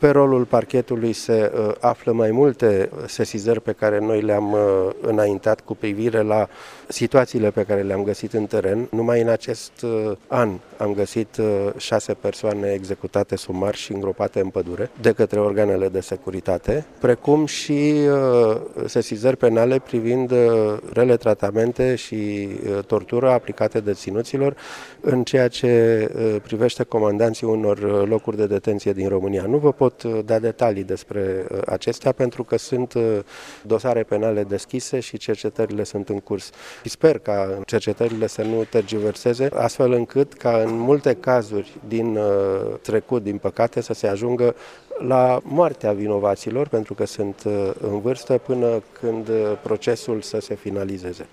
Pe rolul parchetului se află mai multe sesizări pe care noi le-am înaintat cu privire la situațiile pe care le-am găsit în teren. Numai în acest an am găsit 6 persoane executate sumar și îngropate în pădure de către organele de securitate, precum și sesizări penale privind rele tratamente și tortură aplicate deținuților în ceea ce privește comandanții unor locuri de detenție din România. Nu vă pot da detalii despre acestea pentru că sunt dosare penale deschise și cercetările sunt în curs. Sper ca cercetările să nu tergiverseze, astfel încât ca în multe cazuri din trecut, din păcate, să se ajungă la moartea vinovaților, pentru că sunt în vârstă, până când procesul să se finalizeze.